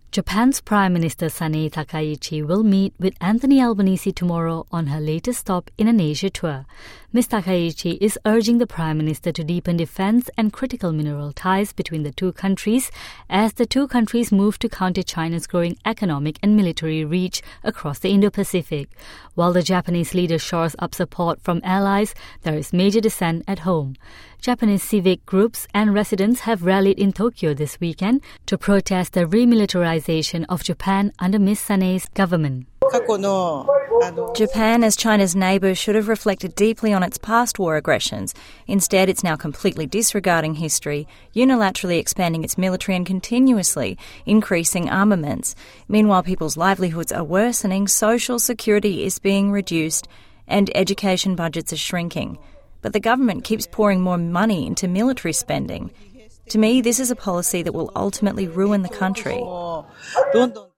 Japan's Prime Minister Sanae Takaichi will meet with Anthony Albanese tomorrow on her latest stop in an Asia tour. Ms. Takaichi is urging the Prime Minister to deepen defense and critical mineral ties between the two countries as the two countries move to counter China's growing economic and military reach across the Indo-Pacific. While the Japanese leader shores up support from allies, there is major dissent at home. Japanese civic groups and residents have rallied in Tokyo this weekend to protest the remilitarization of Japan under Ms. Sanae's government. Japan, as China's neighbour, should have reflected deeply on its past war aggressions. Instead, it's now completely disregarding history, unilaterally expanding its military and continuously increasing armaments. Meanwhile, people's livelihoods are worsening, social security is being reduced, and education budgets are shrinking. But the government keeps pouring more money into military spending. To me, this is a policy that will ultimately ruin the country.